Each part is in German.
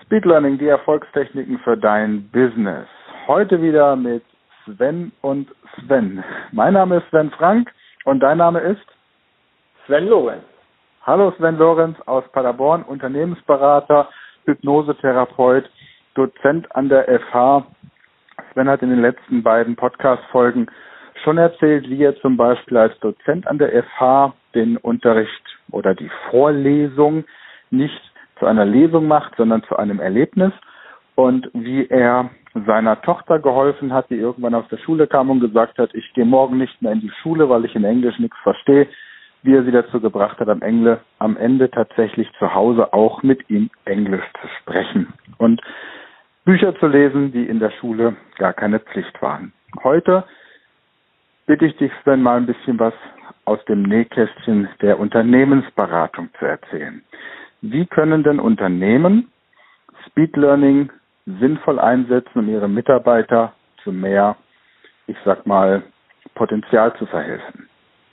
Speed Learning, die Erfolgstechniken für dein Business. Heute wieder mit Sven und Sven. Mein Name ist Sven Frank und dein Name ist? Sven Lorenz. Hallo Sven Lorenz aus Paderborn, Unternehmensberater, Hypnosetherapeut, Dozent an der FH. Sven hat in den letzten beiden Podcast-Folgen schon erzählt, wie er zum Beispiel als Dozent an der FH den Unterricht oder die Vorlesung nicht zu einer Lesung macht, sondern zu einem Erlebnis und wie er seiner Tochter geholfen hat, die irgendwann aus der Schule kam und gesagt hat, ich gehe morgen nicht mehr in die Schule, weil ich in Englisch nichts verstehe, wie er sie dazu gebracht hat, am Ende tatsächlich zu Hause auch mit ihm Englisch zu sprechen und Bücher zu lesen, die in der Schule gar keine Pflicht waren. Heute bitte ich dich, Sven, mal ein bisschen was aus dem Nähkästchen der Unternehmensberatung zu erzählen. Wie können denn Unternehmen Speed Learning sinnvoll einsetzen, um ihre Mitarbeiter zu mehr, ich sag mal, Potenzial zu verhelfen?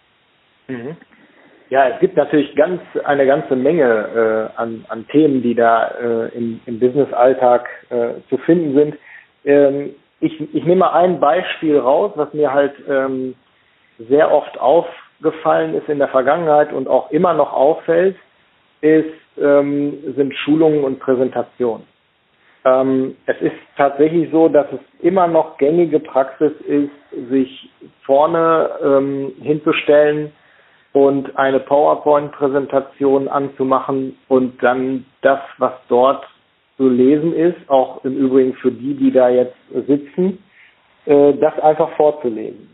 Ja, es gibt natürlich eine ganze Menge an Themen, die da im Business-Alltag zu finden sind. Ich nehme mal ein Beispiel raus, was mir halt sehr oft aufgefallen ist in der Vergangenheit und auch immer noch auffällt, sind Schulungen und Präsentationen. Es ist tatsächlich so, dass es immer noch gängige Praxis ist, sich vorne hinzustellen und eine PowerPoint-Präsentation anzumachen und dann das, was dort zu lesen ist, auch im Übrigen für die da jetzt sitzen, das einfach vorzulesen.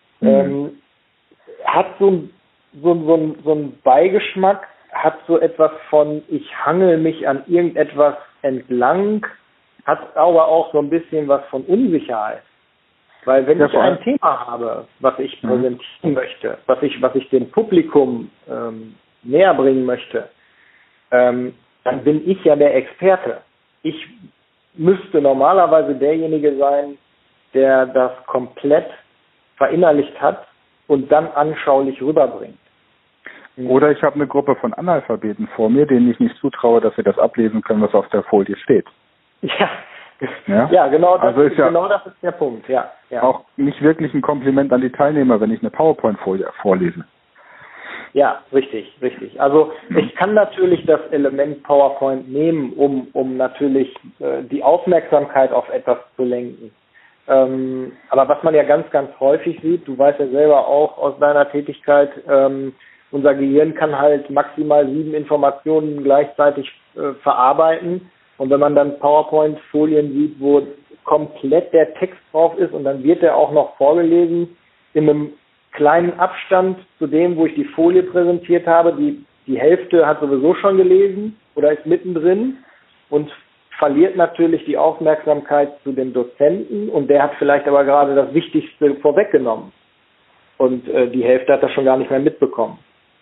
Hat so einen Beigeschmack, hat so etwas von, ich hangel mich an irgendetwas entlang, hat aber auch so ein bisschen was von Unsicherheit. Weil wenn ich ein Thema habe, was ich präsentieren möchte, was ich dem Publikum näher bringen möchte, dann bin ich ja der Experte. Ich müsste normalerweise derjenige sein, der das komplett verinnerlicht hat und dann anschaulich rüberbringt. Oder ich habe eine Gruppe von Analphabeten vor mir, denen ich nicht zutraue, dass sie das ablesen können, was auf der Folie steht. Ja, genau, das ist der Punkt. Ja. Auch nicht wirklich ein Kompliment an die Teilnehmer, wenn ich eine PowerPoint-Folie vorlese. Ja, richtig. Also ich kann natürlich das Element PowerPoint nehmen, um natürlich die Aufmerksamkeit auf etwas zu lenken. Aber was man ja ganz, ganz häufig sieht, du weißt ja selber auch aus deiner Tätigkeit, unser Gehirn kann halt maximal 7 Informationen gleichzeitig verarbeiten. Und wenn man dann PowerPoint-Folien sieht, wo komplett der Text drauf ist und dann wird der auch noch vorgelesen in einem kleinen Abstand zu dem, wo ich die Folie präsentiert habe, die Hälfte hat sowieso schon gelesen oder ist mittendrin und verliert natürlich die Aufmerksamkeit zu dem Dozenten und der hat vielleicht aber gerade das Wichtigste vorweggenommen und die Hälfte hat das schon gar nicht mehr mitbekommen.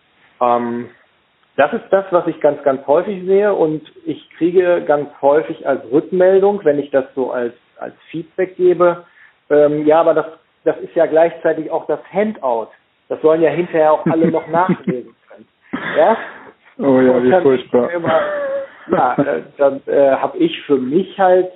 Das ist das, was ich ganz, ganz häufig sehe und ich kriege ganz häufig als Rückmeldung, wenn ich das so als Feedback gebe, ja, aber das ist ja gleichzeitig auch das Handout. Das sollen ja hinterher auch alle noch nachlesen können. Ja? Oh ja, wie furchtbar. Dann habe ich für mich halt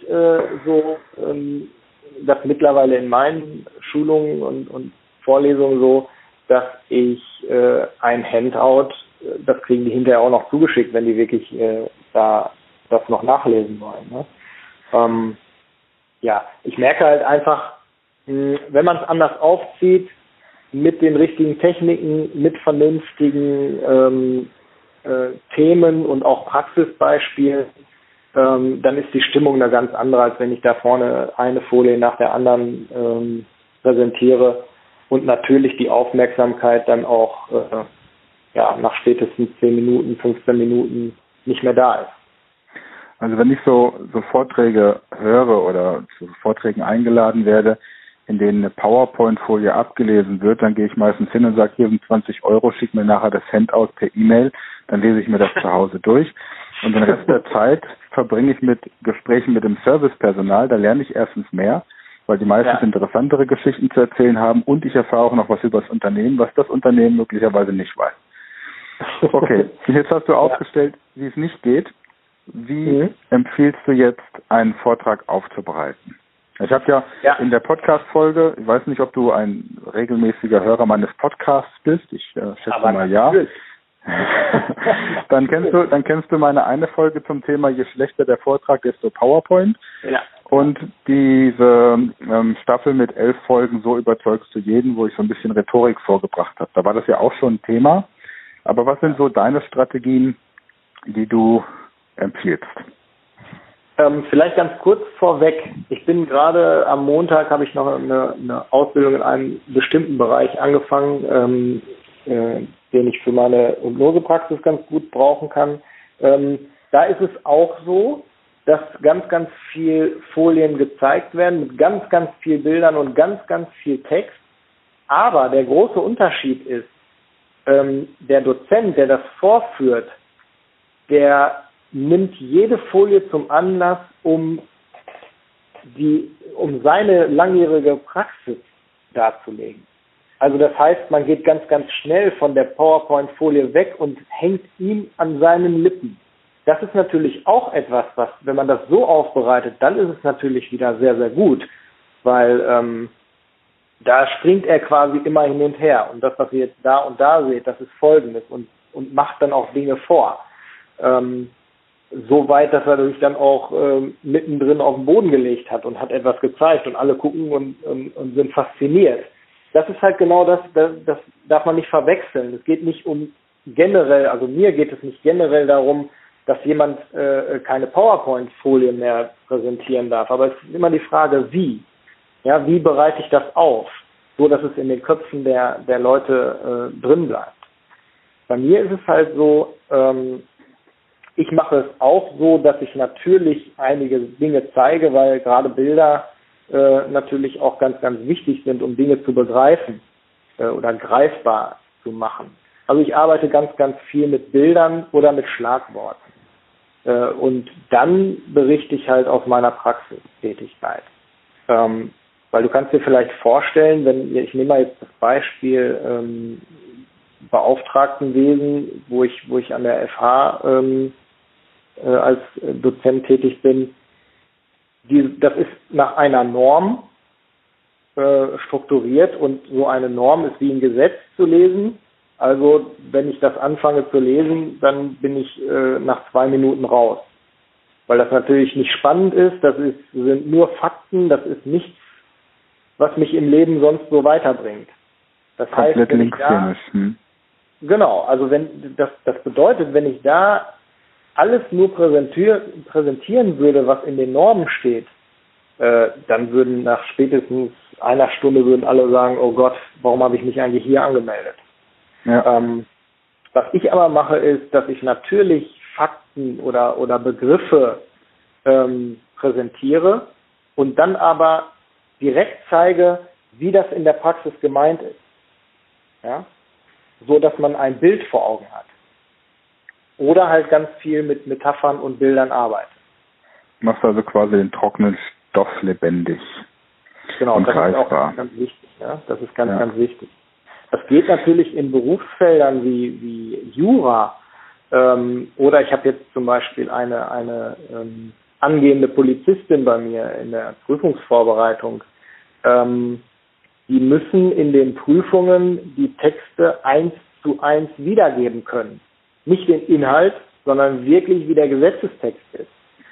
das mittlerweile in meinen Schulungen und Vorlesungen so, dass ich ein Handout, das kriegen die hinterher auch noch zugeschickt, wenn die wirklich da das noch nachlesen wollen. Ne? Ich merke halt einfach, wenn man es anders aufzieht, mit den richtigen Techniken, mit vernünftigen Themen und auch Praxisbeispielen, dann ist die Stimmung eine ganz andere, als wenn ich da vorne eine Folie nach der anderen präsentiere und natürlich die Aufmerksamkeit dann auch nach spätestens 10 Minuten, 15 Minuten nicht mehr da ist. Also wenn ich so Vorträge höre oder zu Vorträgen eingeladen werde, in denen eine PowerPoint-Folie abgelesen wird, dann gehe ich meistens hin und sage, hier sind 20 €, schick mir nachher das Handout per E-Mail, dann lese ich mir das zu Hause durch. Und den Rest der Zeit verbringe ich mit Gesprächen mit dem Servicepersonal, da lerne ich erstens mehr, weil die meistens interessantere Geschichten zu erzählen haben und ich erfahre auch noch was über das Unternehmen, was das Unternehmen möglicherweise nicht weiß. Okay, jetzt hast du aufgestellt, wie es nicht geht. wie empfiehlst du jetzt, einen Vortrag aufzubereiten? Ich habe ja in der Podcast-Folge, ich weiß nicht, ob du ein regelmäßiger Hörer meines Podcasts bist, ich schätze aber mal ja. Dann kennst du meine eine Folge zum Thema, je schlechter der Vortrag, desto PowerPoint. Ja. Und diese Staffel mit 11 Folgen, so überzeugst du jeden, wo ich so ein bisschen Rhetorik vorgebracht habe. Da war das ja auch schon ein Thema. Aber was sind so deine Strategien, die du empfiehlst? Vielleicht ganz kurz vorweg. Ich bin gerade am Montag, habe ich noch eine Ausbildung in einem bestimmten Bereich angefangen, den ich für meine Hypnosepraxis ganz gut brauchen kann. Da ist es auch so, dass ganz, ganz viel Folien gezeigt werden mit ganz, ganz viel Bildern und ganz, ganz viel Text. Aber der große Unterschied ist, der Dozent, der das vorführt, der nimmt jede Folie zum Anlass, um seine langjährige Praxis darzulegen. Also das heißt, man geht ganz, ganz schnell von der PowerPoint-Folie weg und hängt ihm an seinen Lippen. Das ist natürlich auch etwas, was, wenn man das so aufbereitet, dann ist es natürlich wieder sehr, sehr gut, weil da springt er quasi immer hin und her. Und das, was ihr jetzt da und da seht, das ist Folgendes und macht dann auch Dinge vor. So weit, dass er sich dann auch mittendrin auf den Boden gelegt hat und hat etwas gezeigt und alle gucken und sind fasziniert. Das ist halt genau das darf man nicht verwechseln. Es geht nicht um generell, also mir geht es nicht generell darum, dass jemand keine PowerPoint-Folie mehr präsentieren darf. Aber es ist immer die Frage, wie. Ja, wie bereite ich das auf, so dass es in den Köpfen der Leute drin bleibt. Bei mir ist es halt so, ich mache es auch so, dass ich natürlich einige Dinge zeige, weil gerade Bilder natürlich auch ganz, ganz wichtig sind, um Dinge zu begreifen oder greifbar zu machen. Also ich arbeite ganz, ganz viel mit Bildern oder mit Schlagworten. Und dann berichte ich halt aus meiner Praxistätigkeit. Weil du kannst dir vielleicht vorstellen, ich nehme mal jetzt das Beispiel Beauftragtenwesen, wo ich an der FH als Dozent tätig bin, das ist nach einer Norm strukturiert und so eine Norm ist wie ein Gesetz zu lesen. Also wenn ich das anfange zu lesen, dann bin ich nach 2 Minuten raus. Weil das natürlich nicht spannend ist, sind nur Fakten, das ist nichts, was mich im Leben sonst so weiterbringt. Das heißt, wenn ich da, genau, also das bedeutet, wenn ich da alles nur präsentieren würde, was in den Normen steht, dann würden nach spätestens einer Stunde alle sagen, oh Gott, warum habe ich mich eigentlich hier angemeldet? Ja. Was ich aber mache, ist, dass ich natürlich Fakten oder Begriffe präsentiere und dann aber direkt zeige, wie das in der Praxis gemeint ist. Ja? So, dass man ein Bild vor Augen hat. Oder halt ganz viel mit Metaphern und Bildern arbeitet. Machst also quasi den trockenen Stoff lebendig. Genau, und das greifbar. Ist auch ganz wichtig. Ja? Das ist ganz, ganz wichtig. Das geht natürlich in Berufsfeldern wie Jura oder ich habe jetzt zum Beispiel eine angehende Polizistin bei mir in der Prüfungsvorbereitung. Die müssen in den Prüfungen die Texte 1:1 wiedergeben können. Nicht den Inhalt, sondern wirklich wie der Gesetzestext ist.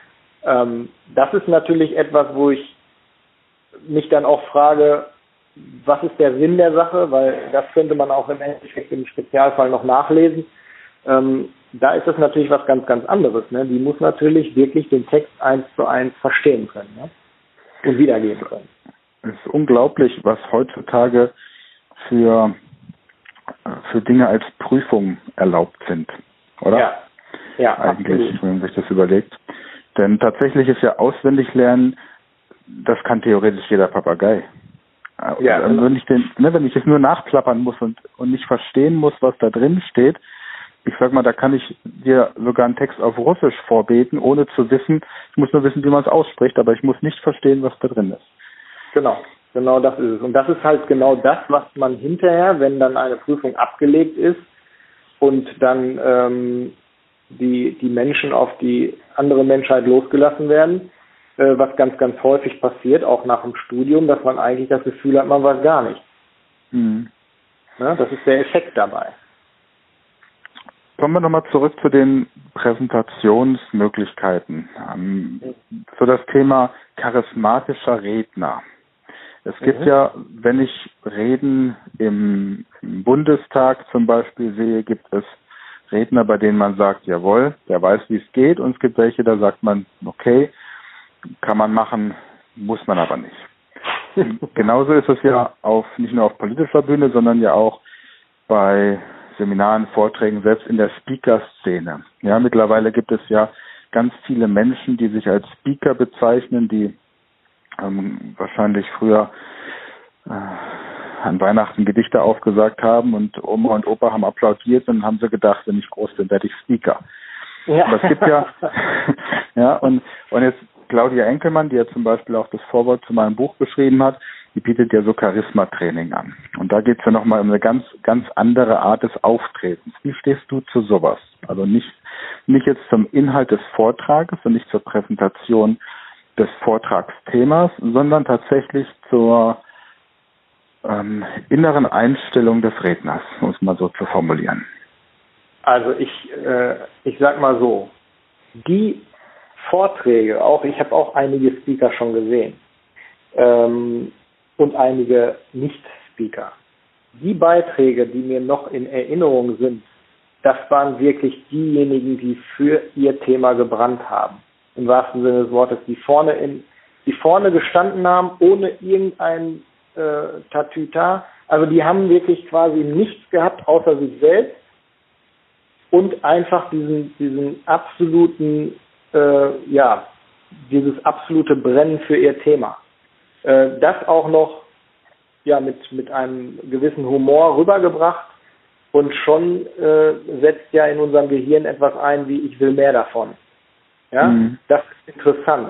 Das ist natürlich etwas, wo ich mich dann auch frage, was ist der Sinn der Sache, weil das könnte man auch im Endeffekt im Spezialfall noch nachlesen. Da ist das natürlich was ganz, ganz anderes. Ne? Die muss natürlich wirklich den Text 1:1 verstehen können, ne? Und wiedergeben können. Es ist unglaublich, was heutzutage für Dinge als Prüfung erlaubt sind, oder? Ja, eigentlich, absolut. wenn man sich das überlegt. Denn tatsächlich ist ja auswendig lernen, das kann theoretisch jeder Papagei. Ja, also wenn ich es nur nachplappern muss und nicht verstehen muss, was da drin steht, ich sag mal, da kann ich dir sogar einen Text auf Russisch vorbeten, ohne zu wissen, ich muss nur wissen, wie man es ausspricht, aber ich muss nicht verstehen, was da drin ist. Genau das ist es. Und das ist halt genau das, was man hinterher, wenn dann eine Prüfung abgelegt ist und dann die Menschen auf die andere Menschheit losgelassen werden, was ganz, ganz häufig passiert, auch nach dem Studium, dass man eigentlich das Gefühl hat, man weiß gar nichts. Mhm. Ja, das ist der Effekt dabei. Kommen wir nochmal zurück zu den Präsentationsmöglichkeiten. So das Thema charismatischer Redner. Es gibt ja, wenn ich Reden im Bundestag zum Beispiel sehe, gibt es Redner, bei denen man sagt, jawohl, der weiß, wie es geht. Und es gibt welche, da sagt man, okay, kann man machen, muss man aber nicht. Genauso ist es ja nicht nur auf politischer Bühne, sondern ja auch bei Seminaren, Vorträgen, selbst in der Speaker-Szene. Ja, mittlerweile gibt es ja ganz viele Menschen, die sich als Speaker bezeichnen, die wahrscheinlich früher an Weihnachten Gedichte aufgesagt haben und Oma und Opa haben applaudiert und haben sie gedacht, wenn ich groß bin, werde ich Speaker. Ja. Aber es gibt ja, ja, und jetzt Claudia Enkelmann, die ja zum Beispiel auch das Vorwort zu meinem Buch geschrieben hat, die bietet ja so Charisma-Training an. Und da geht es ja nochmal um eine ganz, ganz andere Art des Auftretens. Wie stehst du zu sowas? Also nicht jetzt zum Inhalt des Vortrages und nicht zur Präsentation des Vortragsthemas, sondern tatsächlich zur inneren Einstellung des Redners, um es mal so zu formulieren. Also ich sag mal so, die Vorträge, ich habe auch einige Speaker schon gesehen und einige Nicht-Speaker. Die Beiträge, die mir noch in Erinnerung sind, das waren wirklich diejenigen, die für ihr Thema gebrannt haben. Im wahrsten Sinne des Wortes, die vorne gestanden haben, ohne irgendein Tatüta. Also die haben wirklich quasi nichts gehabt außer sich selbst und einfach diesen absoluten, dieses absolute Brennen für ihr Thema. Das auch noch mit einem gewissen Humor rübergebracht und schon setzt ja in unserem Gehirn etwas ein, wie ich will mehr davon. Ja, Das ist interessant.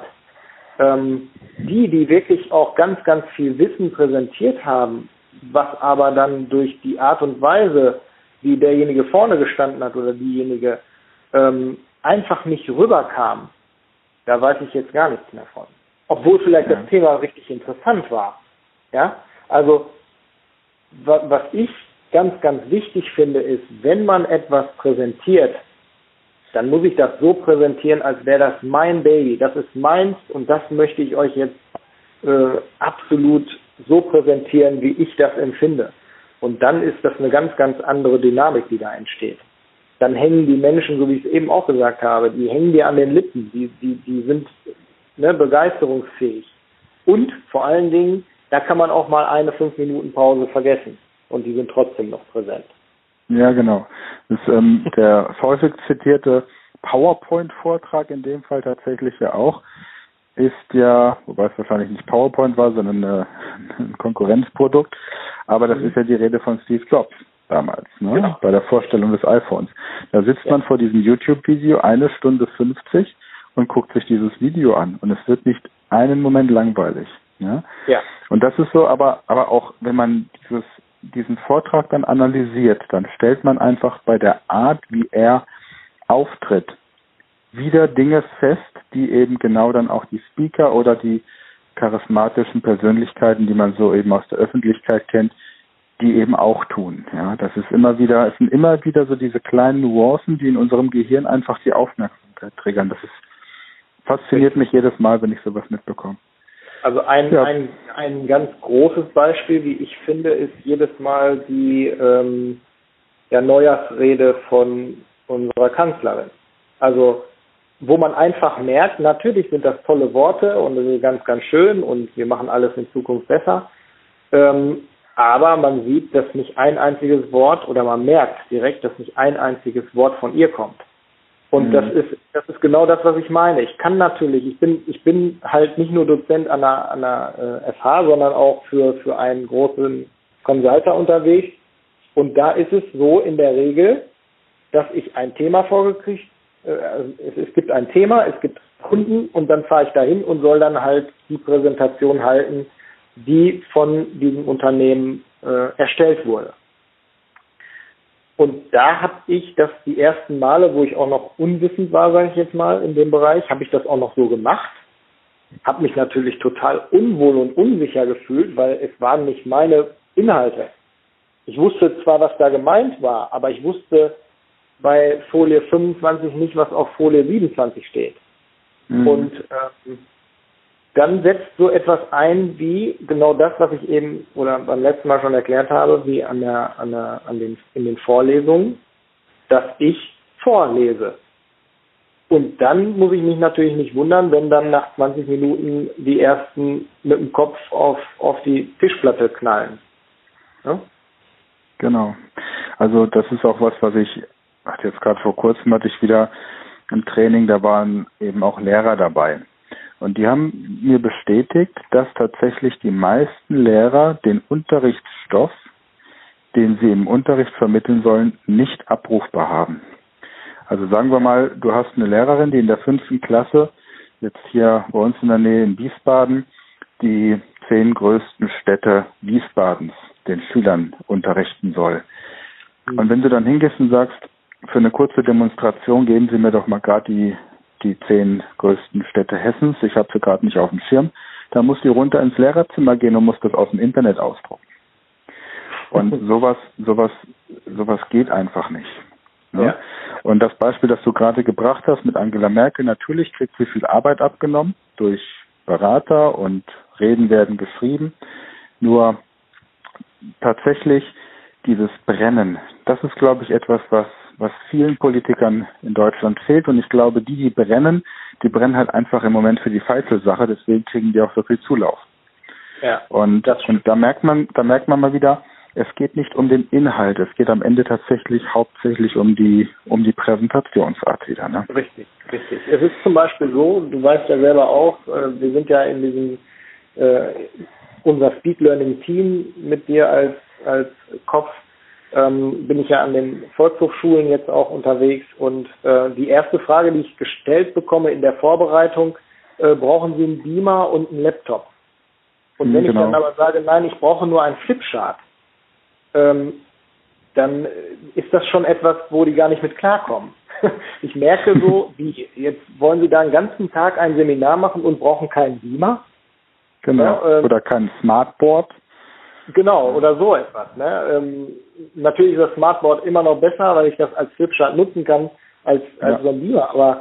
Die wirklich auch ganz, ganz viel Wissen präsentiert haben, was aber dann durch die Art und Weise, wie derjenige vorne gestanden hat oder diejenige, einfach nicht rüberkam, da weiß ich jetzt gar nichts mehr von. Obwohl vielleicht das Thema richtig interessant war. Ja, also was ich ganz, ganz wichtig finde, ist, wenn man etwas präsentiert, dann muss ich das so präsentieren, als wäre das mein Baby. Das ist meins und das möchte ich euch jetzt absolut so präsentieren, wie ich das empfinde. Und dann ist das eine ganz, ganz andere Dynamik, die da entsteht. Dann hängen die Menschen, so wie ich es eben auch gesagt habe, die hängen dir an den Lippen, die sind begeisterungsfähig. Und vor allen Dingen, da kann man auch mal eine 5-Minuten-Pause vergessen und die sind trotzdem noch präsent. Ja, genau. Das der häufig zitierte PowerPoint-Vortrag in dem Fall tatsächlich ja auch, ist ja, wobei es wahrscheinlich nicht PowerPoint war, sondern ein Konkurrenzprodukt, aber das ist ja die Rede von Steve Jobs damals, ne? Genau. Bei der Vorstellung des iPhones. Da sitzt man vor diesem YouTube-Video 1 Stunde 50 und guckt sich dieses Video an und es wird nicht einen Moment langweilig. Ja? Ja. Und das ist so, aber auch wenn man diesen Vortrag dann analysiert, dann stellt man einfach bei der Art, wie er auftritt, wieder Dinge fest, die eben genau dann auch die Speaker oder die charismatischen Persönlichkeiten, die man so eben aus der Öffentlichkeit kennt, die eben auch tun. Ja, es sind immer wieder so diese kleinen Nuancen, die in unserem Gehirn einfach die Aufmerksamkeit triggern. Das fasziniert mich jedes Mal, wenn ich sowas mitbekomme. Also ein ganz großes Beispiel, wie ich finde, ist jedes Mal die Neujahrsrede von unserer Kanzlerin. Also wo man einfach merkt, natürlich sind das tolle Worte und das ist ganz, ganz schön und wir machen alles in Zukunft besser. Aber man sieht, dass nicht ein einziges Wort oder man merkt direkt, dass nicht ein einziges Wort von ihr kommt. Und das ist genau das, was ich meine. Ich kann natürlich, ich bin halt nicht nur Dozent an der FH, sondern auch für einen großen Consulter unterwegs. Und da ist es so in der Regel, dass ich ein Thema vorgekriegt, es gibt ein Thema, es gibt Kunden und dann fahre ich dahin und soll dann halt die Präsentation halten, die von diesem Unternehmen erstellt wurde. Und da habe ich das die ersten Male, wo ich auch noch unwissend war, sage ich jetzt mal, in dem Bereich, habe ich das auch noch so gemacht. Habe mich natürlich total unwohl und unsicher gefühlt, weil es waren nicht meine Inhalte. Ich wusste zwar, was da gemeint war, aber ich wusste bei Folie 25 nicht, was auf Folie 27 steht. Mhm. Und dann setzt so etwas ein wie genau das, was ich eben oder beim letzten Mal schon erklärt habe, wie in den Vorlesungen, dass ich vorlese. Und dann muss ich mich natürlich nicht wundern, wenn dann nach 20 Minuten die ersten mit dem Kopf auf die Tischplatte knallen. Ja? Genau. Also das ist auch was ich jetzt gerade vor kurzem hatte ich wieder ein Training, da waren eben auch Lehrer dabei. Und die haben mir bestätigt, dass tatsächlich die meisten Lehrer den Unterrichtsstoff, den sie im Unterricht vermitteln sollen, nicht abrufbar haben. Also sagen wir mal, du hast eine Lehrerin, die in der 5. Klasse, jetzt hier bei uns in der Nähe in Wiesbaden, die 10 größten Städte Wiesbadens den Schülern unterrichten soll. Und wenn du dann hingehst und sagst, für eine kurze Demonstration geben Sie mir doch mal gerade die 10 größten Städte Hessens, ich habe sie gerade nicht auf dem Schirm, dann muss die runter ins Lehrerzimmer gehen und muss das aus dem Internet ausdrucken. Und sowas geht einfach nicht. Ne? Ja. Und das Beispiel, das du gerade gebracht hast mit Angela Merkel, natürlich kriegt sie viel Arbeit abgenommen durch Berater und Reden werden geschrieben. Nur tatsächlich dieses Brennen, das ist, glaube ich, etwas, was vielen Politikern in Deutschland fehlt. Und ich glaube, die brennen halt einfach im Moment für die Feitzelsache, deswegen kriegen die auch so viel Zulauf. Ja, und da merkt man mal wieder, es geht nicht um den Inhalt, es geht am Ende tatsächlich hauptsächlich um die Präsentationsart wieder. Ne? Richtig. Es ist zum Beispiel so, du weißt ja selber auch, wir sind ja in diesem unser Speed Learning Team mit dir als Kopf, bin ich ja an den Volkshochschulen jetzt auch unterwegs und die erste Frage, die ich gestellt bekomme in der Vorbereitung, brauchen Sie einen Beamer und einen Laptop? Und wenn ich dann aber sage, nein, ich brauche nur einen Flipchart, dann ist das schon etwas, wo die gar nicht mit klarkommen. Ich merke so, wie jetzt wollen Sie da einen ganzen Tag ein Seminar machen und brauchen keinen Beamer? Genau, ja, oder kein Smartboard. Genau, oder so etwas. Ne? Natürlich ist das Smartboard immer noch besser, weil ich das als Flipchart nutzen kann, als so ein Beamer. Aber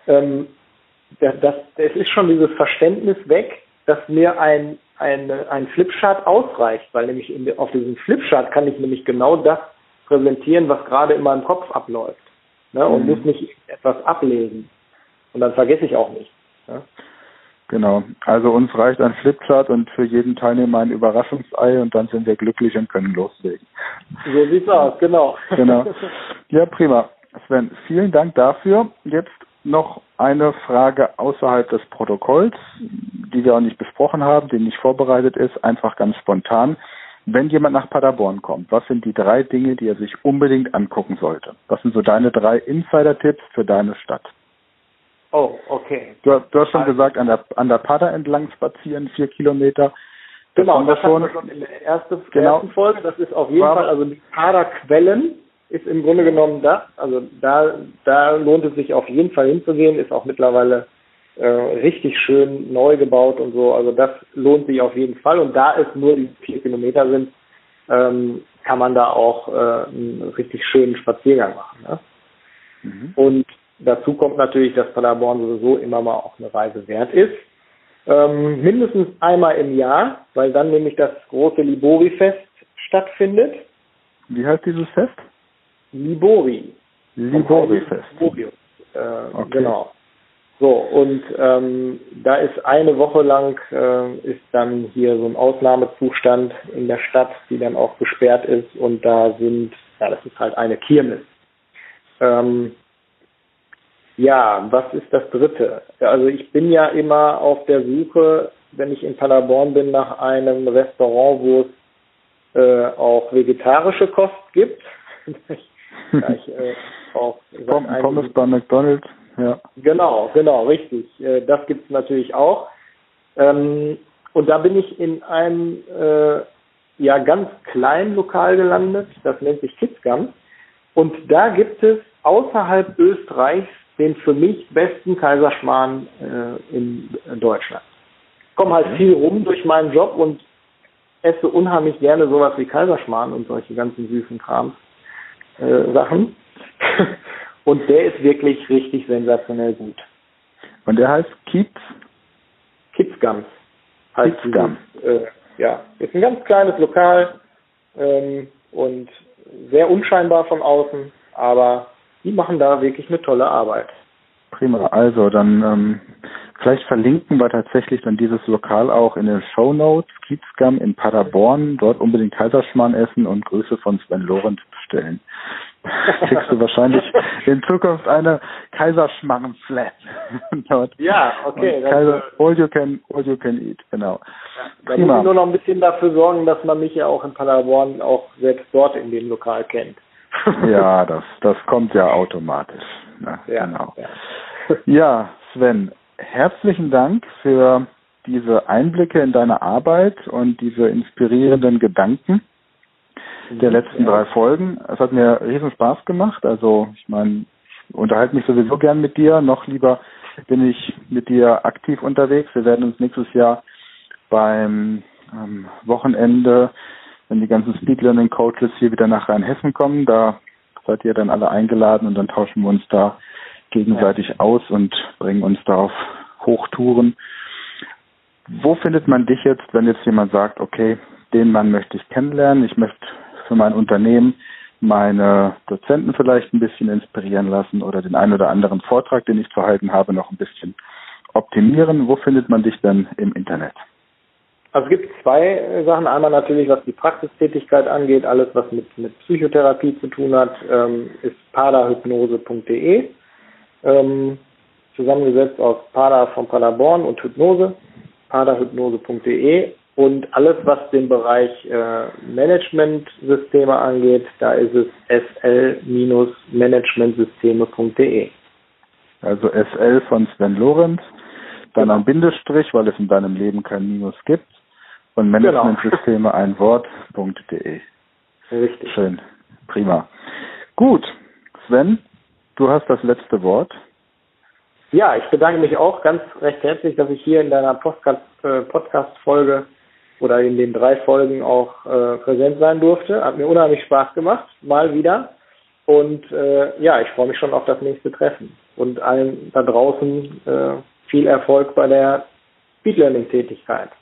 es ist schon dieses Verständnis weg, dass mir ein Flipchart ausreicht, weil nämlich auf diesem Flipchart kann ich nämlich genau das präsentieren, was gerade in meinem Kopf abläuft. Ne? Und muss nicht etwas ablesen. Und dann vergesse ich auch nicht. Ne? Genau. Also uns reicht ein Flipchart und für jeden Teilnehmer ein Überraschungsei und dann sind wir glücklich und können loslegen. So sieht's aus, genau. Genau. Ja, prima. Sven, vielen Dank dafür. Jetzt noch eine Frage außerhalb des Protokolls, die wir auch nicht besprochen haben, die nicht vorbereitet ist, einfach ganz spontan. Wenn jemand nach Paderborn kommt, was sind die 3 Dinge, die er sich unbedingt angucken sollte? Was sind so deine 3 Insider-Tipps für deine Stadt? Oh, okay. Du hast schon gesagt, an der Pader entlang spazieren, 4 Kilometer. Genau, das hatten wir schon in der ersten Folge. Das ist auf jeden Fall, also die Paderquellen ist im Grunde genommen das. Also da lohnt es sich auf jeden Fall hinzugehen, ist auch mittlerweile richtig schön neu gebaut und so. Also das lohnt sich auf jeden Fall. Und da es nur die 4 Kilometer sind, kann man da auch einen richtig schönen Spaziergang machen. Ne? Mhm. Und dazu kommt natürlich, dass Paderborn sowieso immer mal auch eine Reise wert ist. Mindestens einmal im Jahr, weil dann nämlich das große Libori-Fest stattfindet. Wie heißt dieses Fest? Libori. Libori-Fest. Okay. Genau. So, und da ist eine Woche lang ist dann hier so ein Ausnahmezustand in der Stadt, die dann auch gesperrt ist und da das ist halt eine Kirmes. Ja, was ist das Dritte? Also ich bin ja immer auf der Suche, wenn ich in Paderborn bin, nach einem Restaurant, wo es auch vegetarische Kost gibt. Pommes bei McDonald's, ja. Genau, richtig. Das gibt es natürlich auch. Und da bin ich in einem ganz kleinen Lokal gelandet, das nennt sich Kitzgam. Und da gibt es außerhalb Österreichs den für mich besten Kaiserschmarrn in Deutschland. Ich komme halt viel rum durch meinen Job und esse unheimlich gerne sowas wie Kaiserschmarrn und solche ganzen süßen Sachen. Und der ist wirklich richtig sensationell gut. Und der heißt Kitzgams. Kitzgams. Ja, ist ein ganz kleines Lokal und sehr unscheinbar von außen, aber die machen da wirklich eine tolle Arbeit. Prima, also dann vielleicht verlinken wir tatsächlich dann dieses Lokal auch in den Shownotes. Kitzgam in Paderborn, dort unbedingt Kaiserschmarrn essen und Grüße von Sven Lorenz bestellen. Kriegst du wahrscheinlich in Zukunft eine Kaiserschmarrn-Flat. Ja, okay. All you can eat, genau. Ja, da muss ich nur noch ein bisschen dafür sorgen, dass man mich ja auch in Paderborn auch selbst dort in dem Lokal kennt. Ja, das kommt ja automatisch. Ja, genau. Ja, Sven, herzlichen Dank für diese Einblicke in deine Arbeit und diese inspirierenden Gedanken der letzten 3 Folgen. Es hat mir riesen Spaß gemacht. Also ich meine, ich unterhalte mich sowieso gern mit dir. Noch lieber bin ich mit dir aktiv unterwegs. Wir werden uns nächstes Jahr beim Wochenende, wenn die ganzen Speed Learning Coaches hier wieder nach Rheinhessen kommen, da seid ihr dann alle eingeladen und dann tauschen wir uns da gegenseitig aus und bringen uns da auf Hochtouren. Wo findet man dich jetzt, wenn jetzt jemand sagt, okay, den Mann möchte ich kennenlernen, ich möchte für mein Unternehmen meine Dozenten vielleicht ein bisschen inspirieren lassen oder den einen oder anderen Vortrag, den ich zu halten habe, noch ein bisschen optimieren. Wo findet man dich denn im Internet? Also es gibt 2 Sachen. Einmal natürlich, was die Praxistätigkeit angeht, alles was mit Psychotherapie zu tun hat, ist paderhypnose.de. Zusammengesetzt aus Pader von Paderborn und Hypnose, paderhypnose.de. Und alles, was den Bereich Managementsysteme angeht, da ist es sl-managementsysteme.de. Also SL von Sven Lorenz, dann ein Bindestrich, weil es in deinem Leben kein Minus gibt, und Managementsysteme ein Wort.de. Richtig. Schön, prima. Gut, Sven, du hast das letzte Wort. Ja, ich bedanke mich auch ganz recht herzlich, dass ich hier in deiner Podcast-Folge oder in den 3 Folgen auch präsent sein durfte. Hat mir unheimlich Spaß gemacht, mal wieder. Und ich freue mich schon auf das nächste Treffen. Und allen da draußen viel Erfolg bei der Speed Learning Tätigkeit.